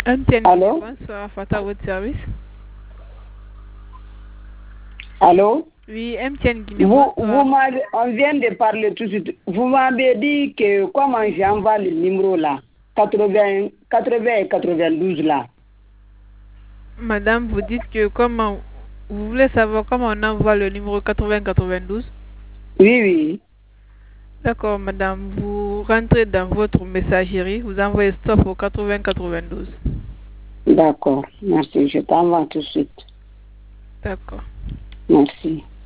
MTN Allô? bonsoir, Fata, votre service. Allô? Oui, MTN Guinée, bonsoir. On vient de parler tout de suite. Vous m'avez dit que comment j'envoie le numéro là, 80 et 92 là. Madame, vous dites que comment... Vous voulez savoir comment on envoie le numéro 8092? Oui, oui. D'accord, madame. Vous rentrez dans votre messagerie, vous envoyez stop au 8092. D'accord, merci. Je t'envoie tout de suite. D'accord. Merci.